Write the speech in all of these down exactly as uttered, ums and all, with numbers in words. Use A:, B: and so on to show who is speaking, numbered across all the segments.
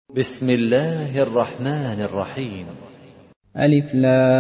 A: بسم الله الرحمن الرحيم.
B: ألف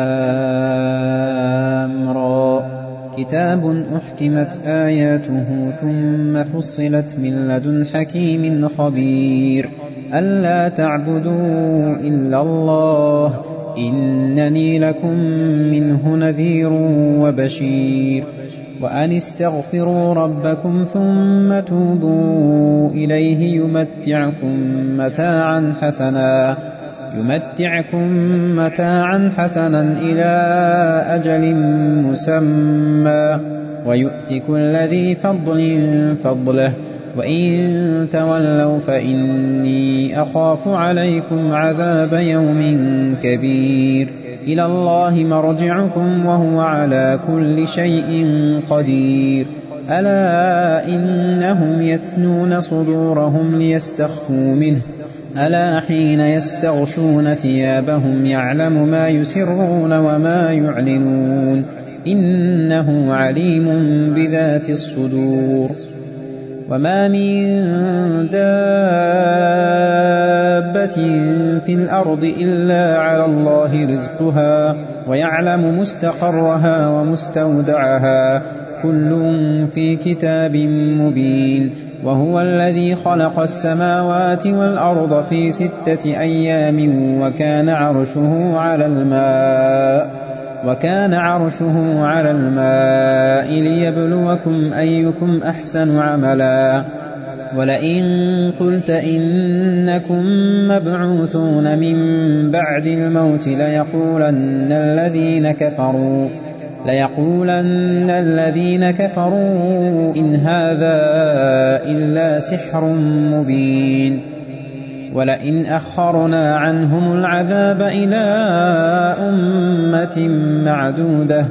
B: لام را كتاب أحكمت آياته ثم فصلت من لدن حكيم خبير ألا تعبدوا إلا الله إنني لكم منه نذير وبشير وأن استغفروا ربكم ثم توبوا إليه يمتعكم متاعا حسنا يمتعكم متاعا حسنا إلى أجل مسمى ويؤتك كل ذي فضل فضله وإن تولوا فإني أخاف عليكم عذاب يوم كبير إلى الله مرجعكم وهو على كل شيء قدير ألا إنهم يثنون صدورهم ليستخفوا منه ألا حين يستغشون ثيابهم يعلم ما يسرون وما يعلنون إنه عليم بذات الصدور وما من دابة في الأرض إلا على الله رزقها ويعلم مستقرها ومستودعها كل في كتاب مبين وهو الذي خلق السماوات والأرض في ستة أيام وكان عرشه على الماء وكان عرشه على الماء ليبلوكم أيكم أحسن عملا ولئن قلت إنكم مبعوثون من بعد الموت ليقولن الذين كفروا ليقولن الذين كفروا إن هذا إلا سحر مبين ولئن أخرنا عنهم العذاب إلى أمة معدودة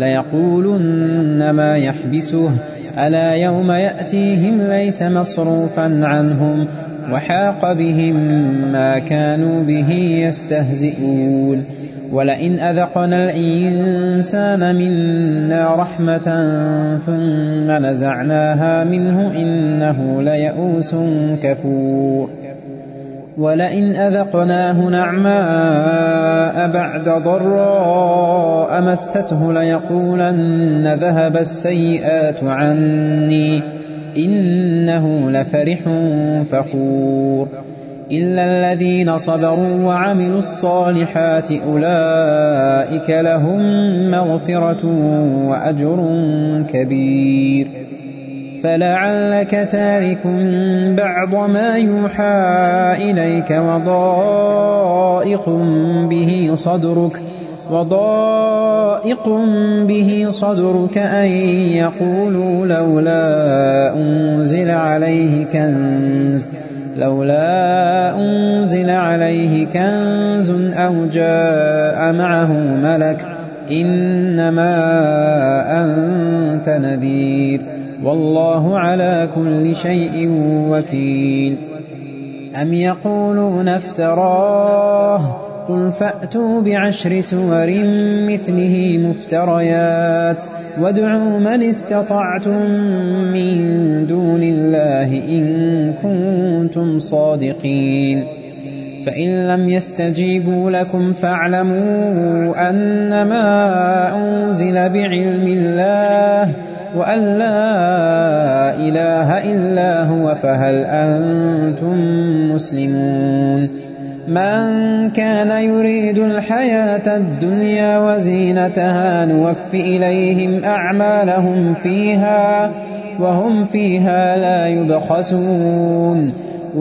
B: ليقولن ما يحبسه ألا يوم يأتيهم ليس مصروفا عنهم وحاق بهم ما كانوا به يستهزئون ولئن أذقنا الإنسان منا رحمة ثم نزعناها منه إنه ليئوس كفور ولئن أذقناه نعماء بعد ضراء مسته ليقولن ذهب السيئات عني إنه لفرح فخور إلا الذين صبروا وعملوا الصالحات أولئك لهم مغفرة وأجر كبير فلعلك تارك بعض ما يوحى إليك وضائق به صدرك وضائق به صدرك أن يقولوا لولا أنزل عليه كنز لولا أنزل عليه كنز أو جاء معه ملك إنما أنت نذير والله على كل شيء وكيل أم يقولون افتراه قل فأتوا بعشر سور مثله مفتريات وادعوا من استطعتم من دون الله إن كنتم صادقين فإن لم يستجيبوا لكم فاعلموا أنما أنزل بعلم الله وأن لا إله إلا هو فهل أنتم مسلمون من كان يريد الحياة الدنيا وزينتها نوف إليهم أعمالهم فيها وهم فيها لا يبخسون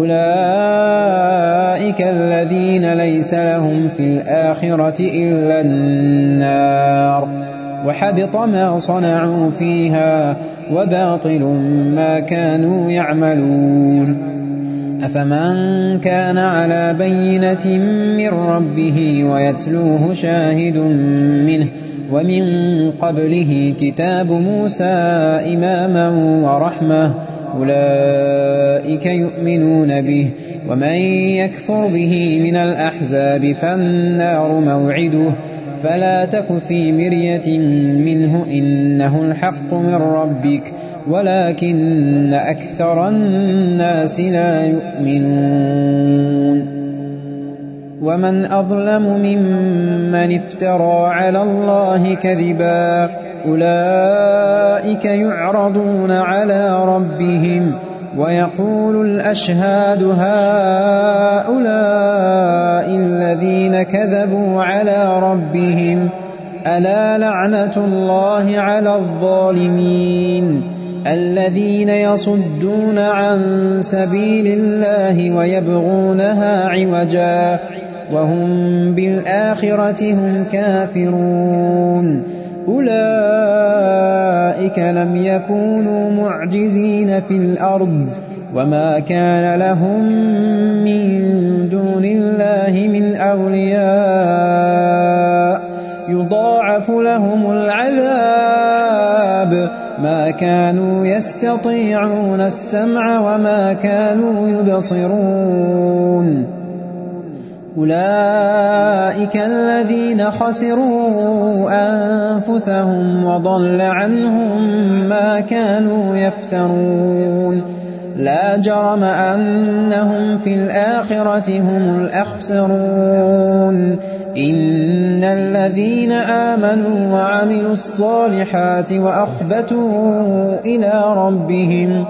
B: أولئك الذين ليس لهم في الآخرة إلا النار وحبط ما صنعوا فيها وباطل ما كانوا يعملون أفمن كان على بينة من ربه ويتلوه شاهد منه ومن قبله كتاب موسى إماما ورحمة أولئك يؤمنون به ومن يكفر به من الأحزاب فالنار موعده فلا تك في مرية منه إنه الحق من ربك ولكن أكثر الناس لا يؤمنون. ومن أظلم ممن افترى على الله كذبا أولئك يعرضون على ربهم ويقول الأشهاد هؤلاء الذين كذبوا على ربهم ألا لعنة الله على الظالمين الذين يصدون عن سبيل الله ويبغونها عوجا وهم بالآخرة هم كافرون أولئك لم يكونوا معجزين في الأرض وما كان لهم من دون الله من أولياء يضاعف لهم العذاب ما كانوا يستطيعون السمع وما كانوا يبصرون أولئك الذين خسروا أنفسهم وضل عنهم ما كانوا يفترون لا جرم أنهم في الآخرة هم الأخسرون إن الذين آمنوا وعملوا الصالحات وأخبتوا إلى ربهم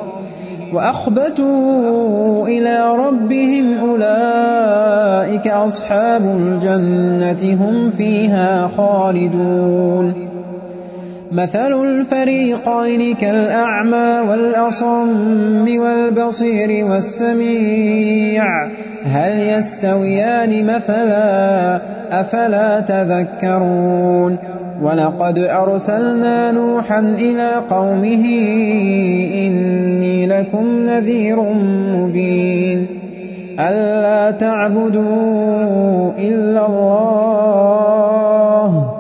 B: وأخبتوا إلى ربهم أولئك أصحاب الجنة هم فيها خالدون مثل الفريقين كالأعمى والأصم والبصير والسميع هل يستويان مثلا أفلا تذكرون ولقد أرسلنا نوحا إلى قومه إني لكم نذير مبين ألا تعبدوا إلا الله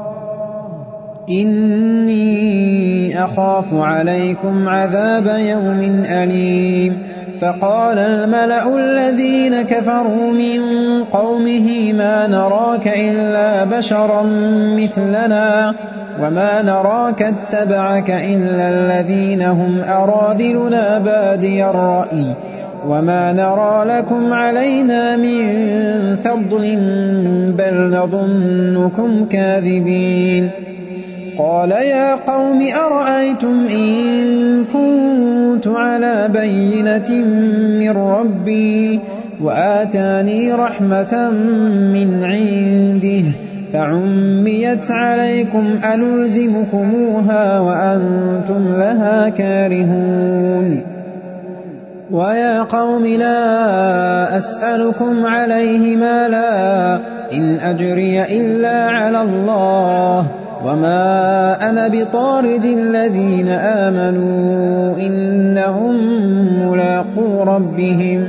B: إني أخاف عليكم عذاب يوم أليم فقال الملأ الذين كفروا من قومه ما نراك إلا بشرا مثلنا وما نراك اتبعك إلا الذين هم أراذلنا بادي الرأي وما نرى لكم علينا من فضل بل نظنكم كاذبين قال يا قوم أرأيتم إن كنت على بينة من ربي وآتاني رحمة من عنده فعميت عليكم أنلزمكموها وأنتم لها كارهون ويا قوم لا أسألكم عليه مالا إن أجري إلا على الله وما أنا بطارد الذين آمنوا إنهم ملاقو ربهم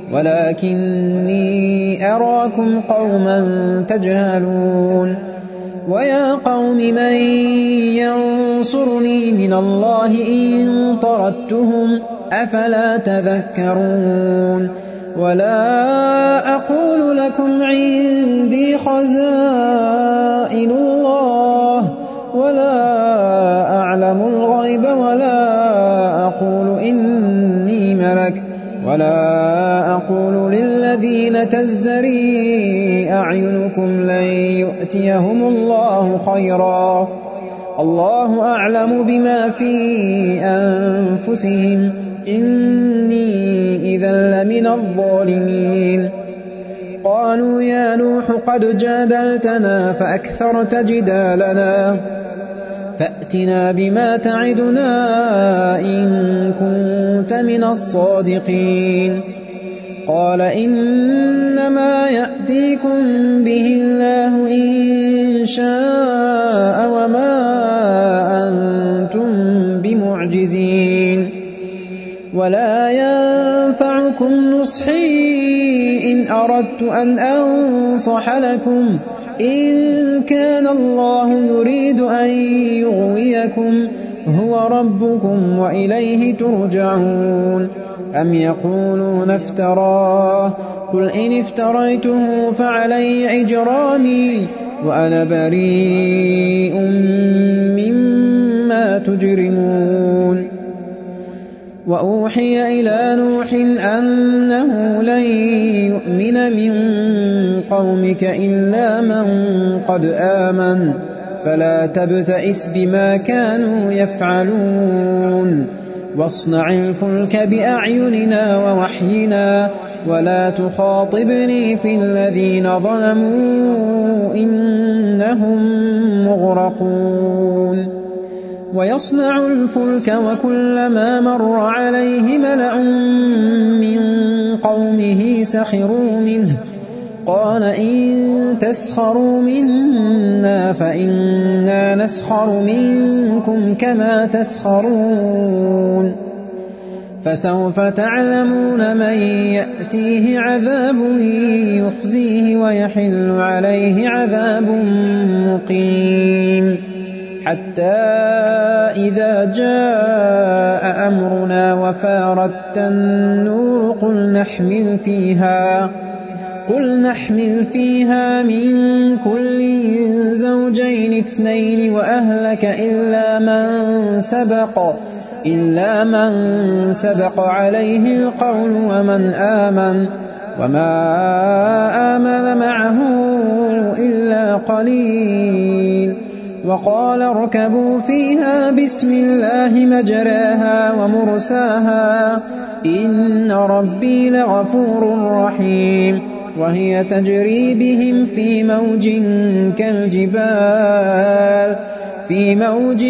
B: ولكني أراكم قوما تجهلون ويا قوم من ينصرني من الله إن طردتهم أفلا تذكرون ولا أقول لكم عندي خزائن الله ولا أعلم الغيب ولا أقول إني ملك ولا أقول للذين تزدري أعينكم لن يؤتيهم الله خيرا الله أعلم بما في أنفسهم إني إذا لمن الظالمين قالوا يا نوح قد جادلتنا فأكثرت جدالنا فأتنا بما تعدنا إن كنت من الصادقين قال إنما يأتيكم به الله إن شاء وما أنتم بمعجزين ولا ينفعكم نصحي إن أردت أن أنصح لكم إن كان الله يريد أن يغويكم هو ربكم وإليه ترجعون أم يقولون افتراه قل إن افتريته فعلي إجرامي وأنا بريء مما تجرمون وأوحي إلى نوح أنه لن يؤمن من قومك إلا من قد آمن فلا تبتئس بما كانوا يفعلون واصنع الفلك بأعيننا ووحينا ولا تخاطبني في الذين ظلموا إنهم مغرقون ويصنع الفلك وكلما مر عليه ملأ من قومه سخروا منه قال إن تسخروا منا فإنا نسخر منكم كما تسخرون فسوف تعلمون من يأتيه عذاب يخزيه ويحل عليه عذاب مقيم حتى إذا جاء أمرنا وفارت النور قل نحمل فيها قل نحمل فيها من كل زوجين اثنين وأهلك إلا من سبق إلا من سبق عليه القول ومن آمن وما آمن معه إلا قليل وقال اركبوا فيها بسم الله مجراها ومرساها إن ربي لغفور رحيم وهي تجري بهم في موج كالجبال في موج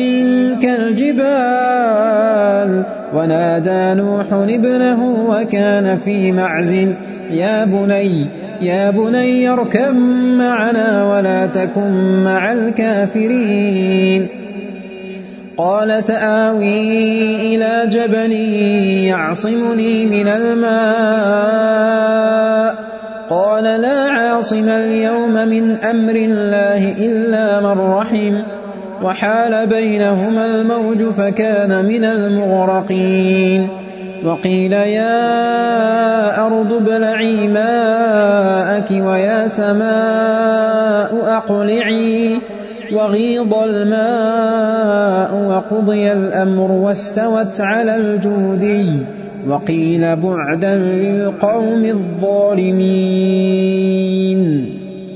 B: كالجبال ونادى نوح ابنه وكان في معزل يا بني يا بني اركب معنا ولا تكن مع الكافرين قال سآوي إلى جبل يعصمني من الماء قال لا عاصم اليوم من أمر الله إلا من رحم وحال بينهما الموج فكان من المغرقين وقيل يا أرض ابلعي ماءك ويا سماء أقلعي وغيض الماء وقضي الأمر واستوت على الجودي وقيل بعدا للقوم الظالمين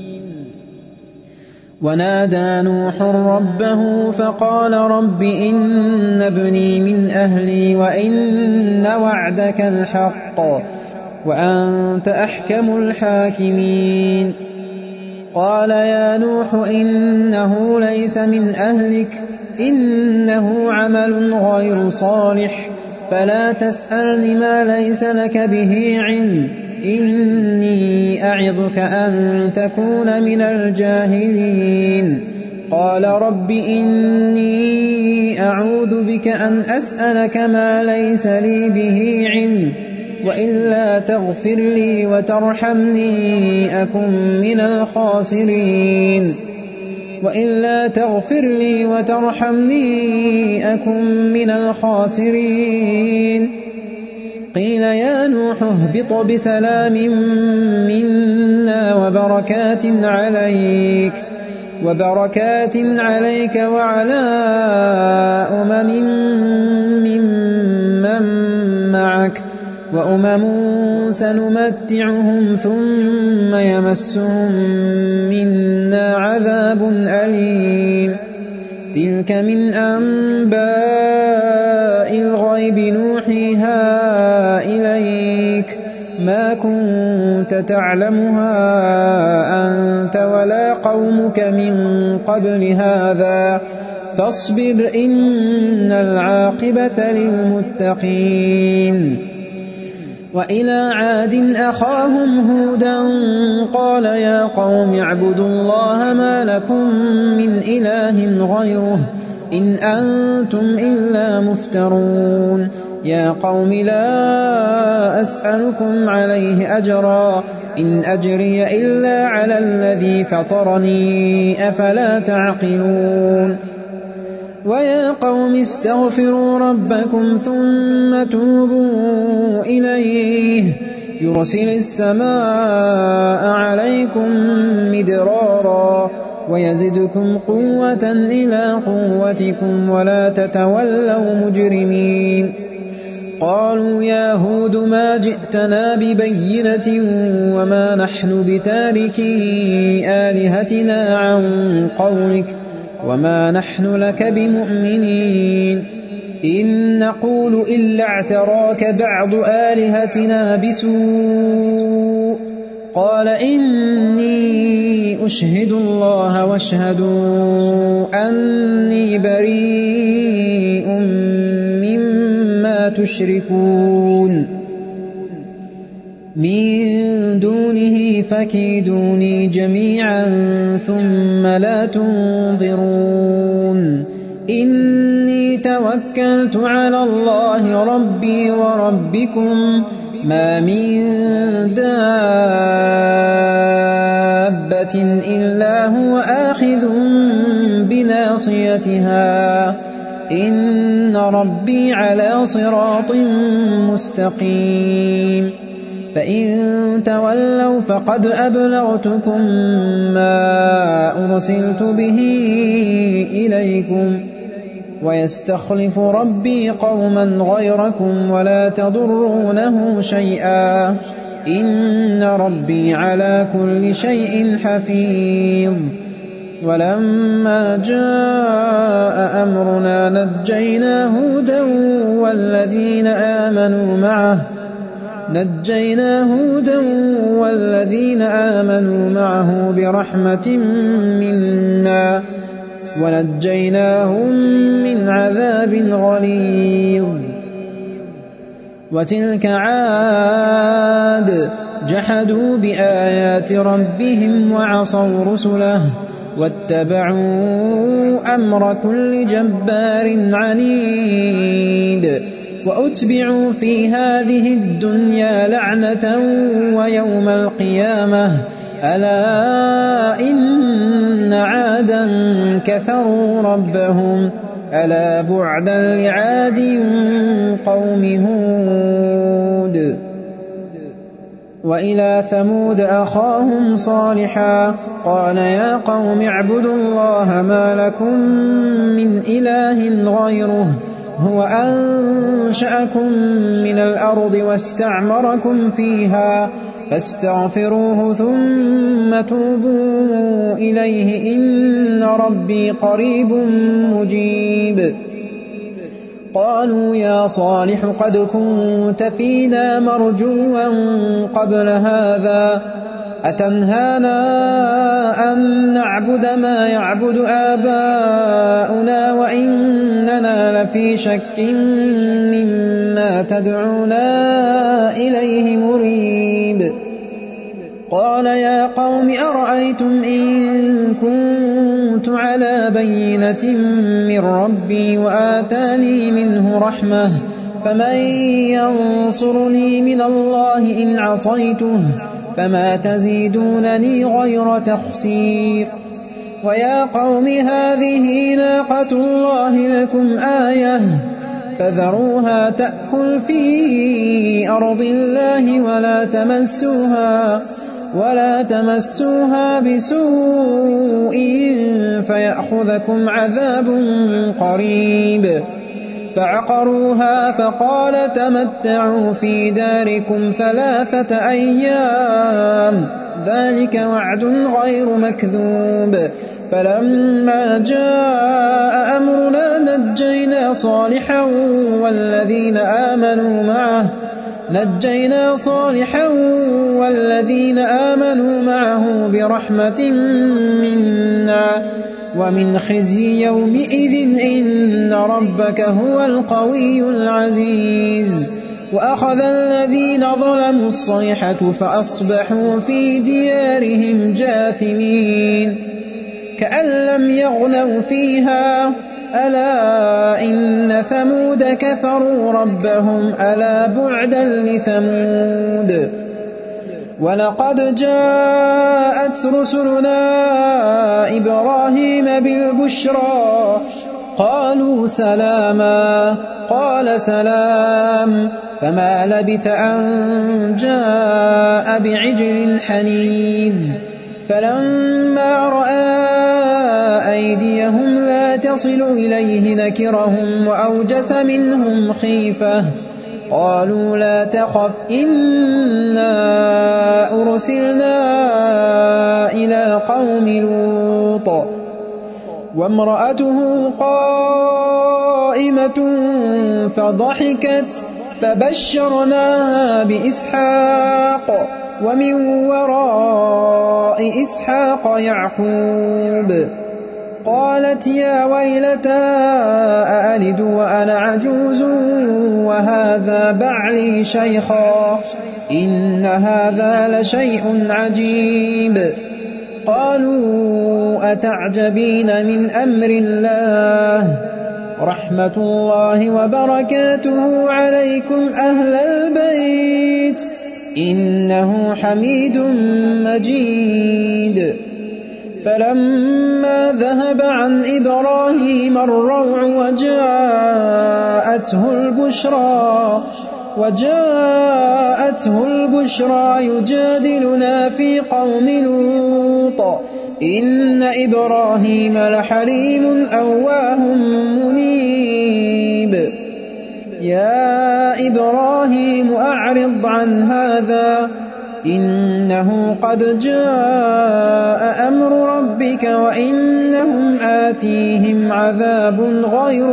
B: ونادى نوح ربه فقال رب إن ابني من أهلي وإن وعدك الحق وأنت أحكم الحاكمين قال يا نوح إنه ليس من أهلك إنه عمل غير صالح فلا تسألني ما ليس لك به علم إني أعظك أن تكون من الجاهلين قال رب إني أعوذ بك أن أسألك ما ليس لي به علم وإلا تغفر لي وترحمني أكن من الخاسرين وإلا تغفر لي وترحمني أكن من الخاسرين قيل يا نوح اهبط بسلام منا وبركات عليك وبركات عليك وعلى أمم ممن معك وأمم سنمتعهم ثم يمسهم منا عذاب أليم تلك من أنباء الغيب نوحيها إليك ما كنت تعلمها أنت ولا قومك من قبل هذا فاصبر إن العاقبة للمتقين وإلى عاد أخاهم هودا قال يا قوم اعبدوا الله ما لكم من إله غيره إن أنتم إلا مفترون يا قوم لا أسألكم عليه أجرا إن أجري إلا على الذي فطرني أفلا تعقلون ويا قوم استغفروا ربكم ثم توبوا إليه يرسل السماء عليكم مدرارا ويزدكم قوة إلى قوتكم ولا تتولوا مجرمين قالوا يا هود ما جئتنا ببينة وما نحن بتاركي آلهتنا عن قولك وما نحن لك بمؤمنين إن نقول إلا اعتراك بعض آلهتنا بسوء قال إني أشهد الله واشهدوا أني بريء مما تشركون من دونه فكيدوني جميعا ثم لا تنظرون إني توكلت على الله ربي وربكم ما من دابة إلا هو آخذ بناصيتها إن ربي على صراط مستقيم فإن تولوا فقد أبلغتكم ما أرسلت به إليكم ويستخلف ربي قوما غيركم ولا تضرونه شيئا إن ربي على كل شيء حفيظ ولما جاء أمرنا نجينا هودا والذين آمنوا معه نجينا هودا والذين آمنوا معه برحمة منا ونجيناهم من عذاب غليظ وتلك عاد جحدوا بآيات ربهم وعصوا رسله واتبعوا أمر كل جبار عنيد وأتبعوا في هذه الدنيا لعنة ويوم القيامة ألا إن عادا كفروا ربهم ألا بعدا لعاد قوم هود وإلى ثمود أخاهم صالحا قال يا قوم اعبدوا الله ما لكم من إله غيره هو أنشأكم من الأرض واستعمركم فيها فاستغفروه ثم توبوا إليه إن ربي قريب مجيب قالوا يا صالح قد كنت فينا مرجوا قبل هذا أتنهانا أن نعبد ما يعبد آباؤنا وإننا لفي شك مما تدعونا إليه مريب قال يا قوم أرأيتم إن كنت على بينة من ربي وآتاني منه رحمة فمن ينصرني من الله إن عصيته فما تزيدونني غير تخسير ويا قوم هذه ناقة الله لكم آية فذروها تأكل في أرض الله ولا تمسوها ولا تمسوها بسوء فيأخذكم عذاب قريب فعقروها فقال تمتعوا في داركم ثلاثة أيام ذلك وعد غير مكذوب فلما جاء أمرنا نجينا صالحا والذين آمنوا معه نجينا صالحا والذين آمنوا معه برحمة منا ومن خزي يومئذ إن ربك هو القوي العزيز وأخذ الذين ظلموا الصيحة فأصبحوا في ديارهم جاثمين كأن لم يغنوا فيها ألا إن ثمود كفروا ربهم ألا بعدا لثمود ولقد جاءت رسلنا إبراهيم بالبشرى قالوا سلاما قال سلام فما لبث أن جاء بعجل حنيذ فلما رأى أيديهم لا تصل إليه نكرهم وأوجس منهم خيفة قالوا لا تخف إنا أرسلنا إلى قوم لوط وامرأته قائمة فضحكت فبشرناها بإسحاق ومن وراء إسحاق يعقوب قالت يا ويلتى أألد وأنا عجوز وهذا بعلي شيخا إن هذا لشيء عجيب قالوا أتعجبين من أمر الله رحمة الله وبركاته عليكم أهل البيت إنه حميد مجيد فلما ذهب عن إبراهيم الروع وجاءته البشرى وجاءته البشرى يجادلنا في قوم لوط إن إبراهيم لحليم أواه منيب يا إبراهيم أعرض عن هذا إنه قد جاء أمر ربك وإنهم آتيهم عذاب غير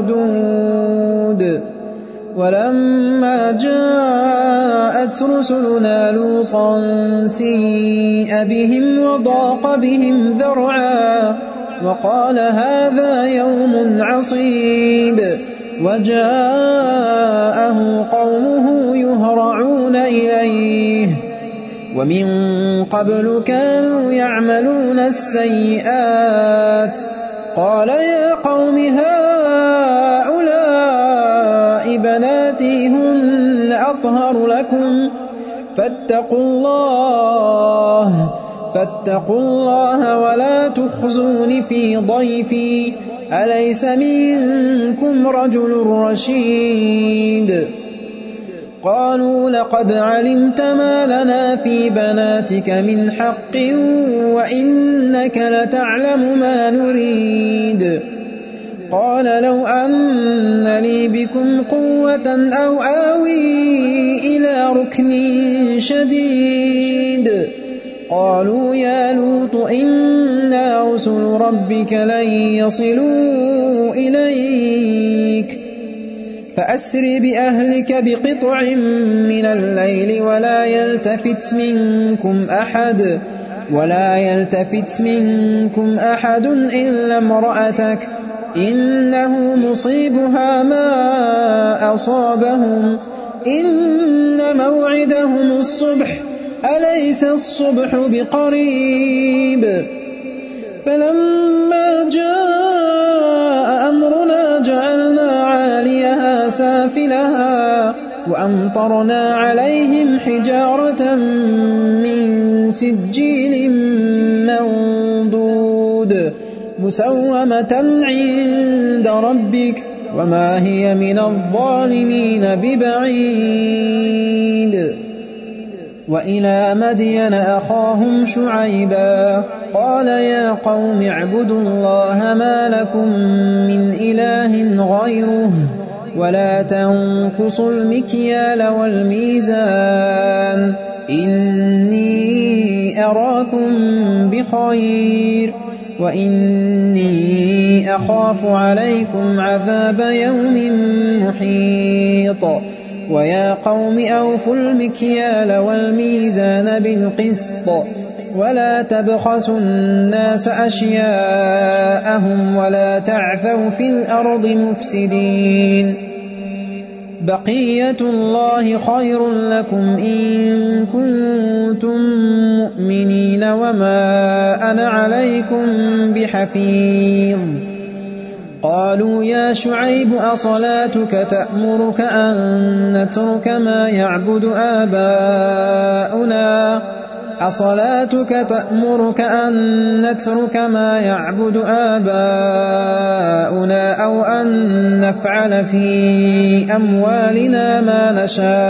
B: مردود ولما جاءت رسلنا لوطا سيء بهم وضاق بهم ذرعا وقال هذا يوم عصيب وجاءه قومه يهرعون إليه ومن قبل كانوا يعملون السيئات قال يا قوم هؤلاء بناتي هن أطهر لكم فاتقوا الله فاتقوا الله ولا تخزون في ضيفي أليس منكم رجل رشيد قالوا لقد علمت ما لنا في بناتك من حق وإنك لتعلم ما نريد قال لو أن لي بكم قوة أو آوي إلى ركن شديد قالوا يا لوط إنا رسل ربك لن يصلوا إليك فأسر بأهلك بقطع من الليل ولا يلتفت منكم أحد ولا يلتفت منكم أحد إلا امرأتك إنه مصيبها ما أصابهم إن موعدهم الصبح أليس الصبح بقريب فلما جاء أمرنا جعلنا عاليها سافلها وأمطرنا عليهم حجارة من سجيل منضود مسومة عند ربك وما هي من الظالمين ببعيد وإلى مدين أخاهم شعيبا قال يا قوم اعبدوا الله ما لكم من إله غيره ولا تنقصوا المكيال والميزان إني أراكم بخير وإني أخاف عليكم عذاب يوم محيط ويا قوم أوفوا المكيال والميزان بالقسط ولا تبخسوا الناس أشياءهم ولا تعثوا في الأرض مفسدين بقية الله خير لكم إن كنتم مؤمنين وما أنا عليكم بحفيظ قالوا يا شعيب أصلاتك تأمرك أن نترك ما يعبد آباؤنا أصلاتك تأمرك أن نترك ما يعبد آباؤنا أو أن نفعل في أموالنا ما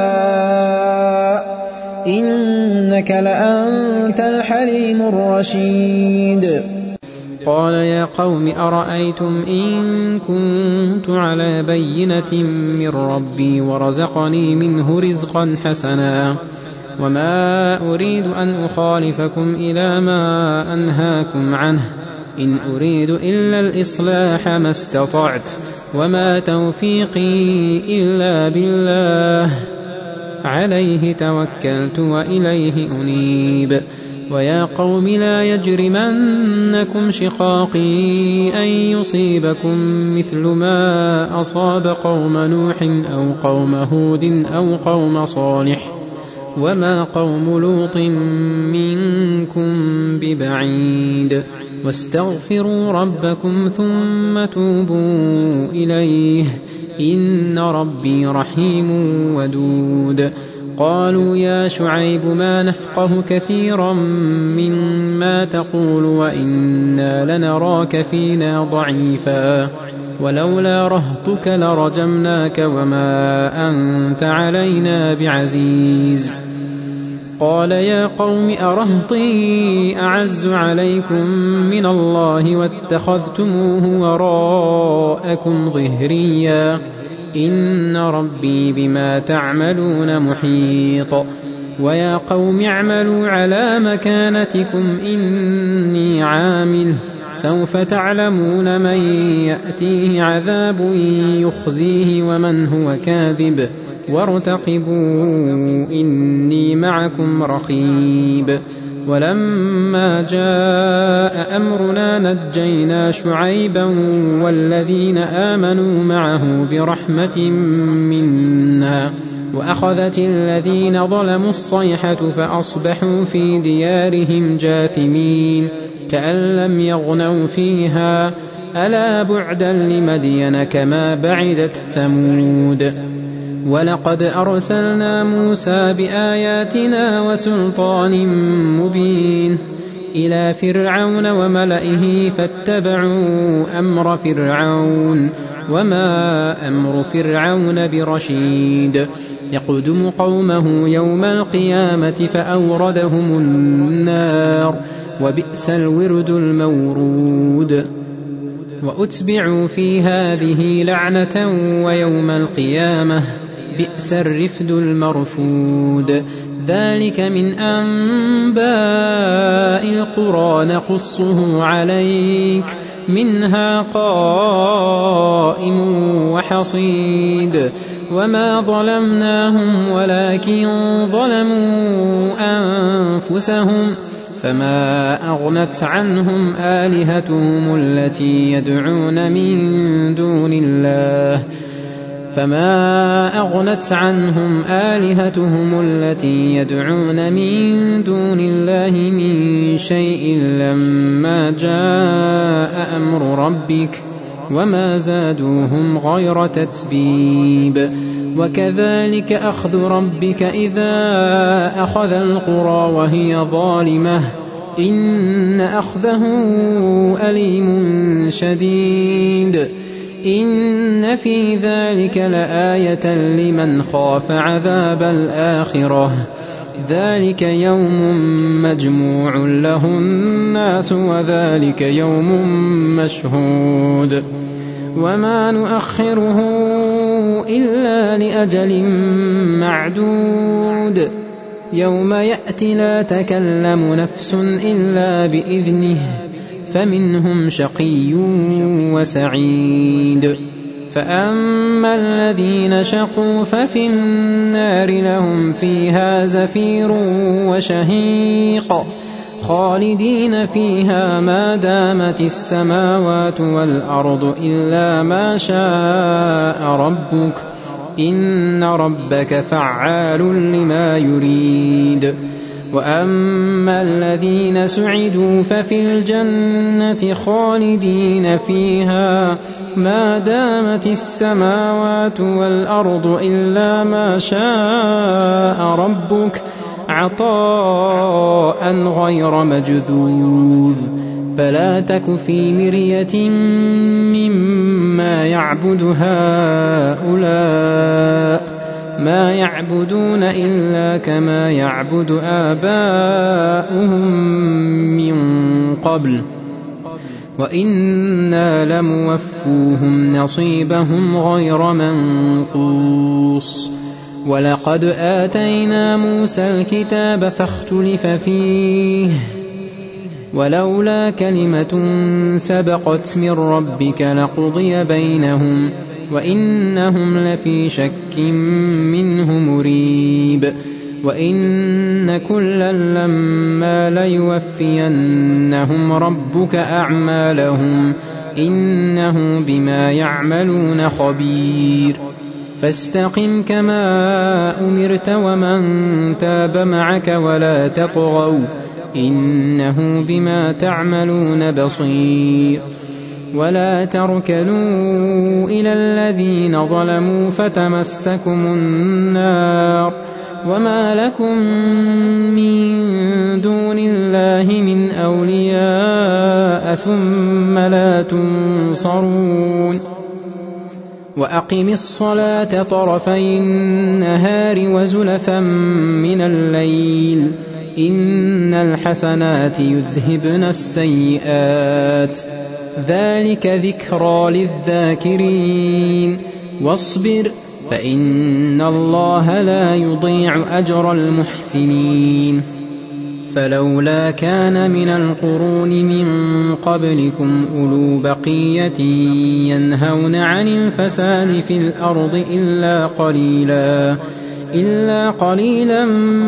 B: نشاء إنك لأنت الحليم الرشيد
C: قال يا قوم أرأيتم إن كنت على بينة من ربي ورزقني منه رزقا حسنا وما أريد أن أخالفكم إلى ما أنهاكم عنه إن أريد إلا الإصلاح ما استطعت وما توفيقي إلا بالله عليه توكلت وإليه أنيب ويا قوم لا يجرمنكم شقاقي أن يصيبكم مثل ما أصاب قوم نوح أو قوم هود أو قوم صالح وما قوم لوط منكم ببعيد واستغفروا ربكم ثم توبوا إليه إن ربي رحيم ودود قالوا يا شعيب ما نفقه كثيرا مما تقول وإنا لنراك فينا ضعيفا ولولا رهطك لرجمناك وما أنت علينا بعزيز قال يا قوم أرهطي أعز عليكم من الله واتخذتموه وراءكم ظهريا إن ربي بما تعملون محيط ويا قوم اعملوا على مكانتكم إني عامل سوف تعلمون من يأتيه عذاب يخزيه ومن هو كاذب وارتقبوا إني معكم رقيب ولما جاء أمرنا نجينا شعيبا والذين آمنوا معه برحمة منا وأخذت الذين ظلموا الصيحة فأصبحوا في ديارهم جاثمين كأن لم يغنوا فيها ألا بعدا لمدين كما بعدت ثمود ولقد أرسلنا موسى بآياتنا وسلطان مبين إلى فرعون وملئه فاتبعوا أمر فرعون وما أمر فرعون برشيد يقدم قومه يوم القيامة فأوردهم النار وبئس الورد المورود وأتبعوا في هذه لعنة ويوم القيامة بئس الرفد المرفود ذلك من أنباء القرى نقصه عليك منها قائم وحصيد وما ظلمناهم ولكن ظلموا أنفسهم فما أغنت عنهم آلهتهم التي يدعون من دون الله فما أغنت عنهم آلهتهم التي يدعون من دون الله من شيء لما جاء أمر ربك وما زادوهم غير تتبيب وكذلك أخذ ربك إذا أخذ القرى وهي ظالمة إن أخذه أليم شديد إن في ذلك لآية لمن خاف عذاب الآخرة ذلك يوم مجموع له الناس وذلك يوم مشهود وما نؤخره إلا لأجل معدود يوم يأتي لا تكلم نفس إلا بإذنه فمنهم شقي وسعيد فأما الذين شقوا ففي النار لهم فيها زفير وشهيق خالدين فيها ما دامت السماوات والأرض إلا ما شاء ربك إن ربك فعال لما يريد وأما الذين سعدوا ففي الجنة خالدين فيها ما دامت السماوات والأرض إلا ما شاء ربك عطاء غير مجذوذ فلا تك في مرية مما يعبد هؤلاء ما يعبدون إلا كما يعبد آباؤهم من قبل وإنا لموفوهم نصيبهم غير منقوص. ولقد آتينا موسى الكتاب فاختلف فيه ولولا كلمة سبقت من ربك لقضي بينهم وإنهم لفي شك منه مريب. وإن كلا لما ليوفينهم ربك أعمالهم إنه بما يعملون خبير. فاستقم كما أمرت ومن تاب معك ولا تطغوا إنه بما تعملون بصير. ولا تركنوا إلى الذين ظلموا فتمسكم النار وما لكم من دون الله من أولياء ثم لا تنصرون. وأقم الصلاة طرفي النهار وزلفا من الليل إن الحسنات يذهبن السيئات ذلك ذكرى للذاكرين. واصبر فإن الله لا يضيع أجر المحسنين. فلولا كان من القرون من قبلكم أولو بقية ينهون عن الفساد في الأرض إلا قليلا إلا قليلا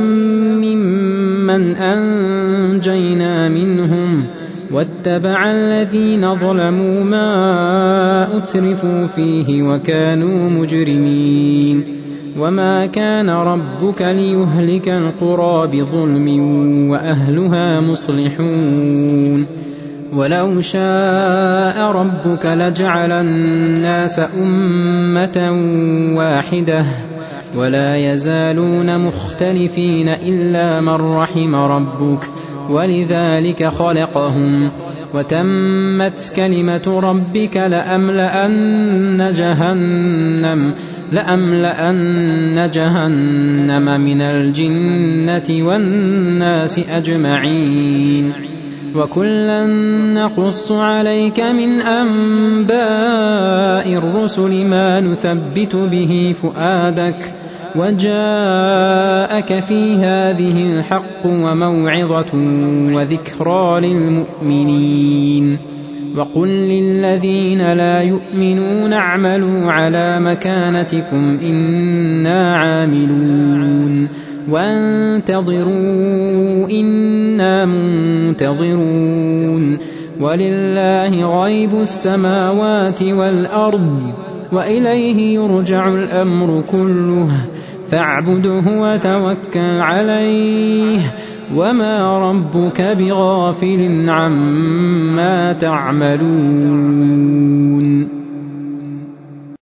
C: ممن أنجينا منهم واتبع الذين ظلموا ما أترفوا فيه وكانوا مجرمين. وما كان ربك ليهلك القرى بظلم وأهلها مصلحون. ولو شاء ربك لجعل الناس أمة واحدة ولا يزالون مختلفين إلا من رحم ربك ولذلك خلقهم. وتمت كلمة ربك لأملأن جهنم لأملأن جهنم من الجنة والناس أجمعين. وكلا نقص عليك من أنباء الرسل ما نثبت به فؤادك وجاءك في هذه الحق وموعظة وذكرى للمؤمنين. وقل للذين لا يؤمنون اعملوا على مكانتكم إنا عاملون وانتظروا إنا منتظرون. ولله غيب السماوات والأرض وإليه يرجع الأمر كله فاعبده وتوكل عليه وما ربك بغافل عما تعملون.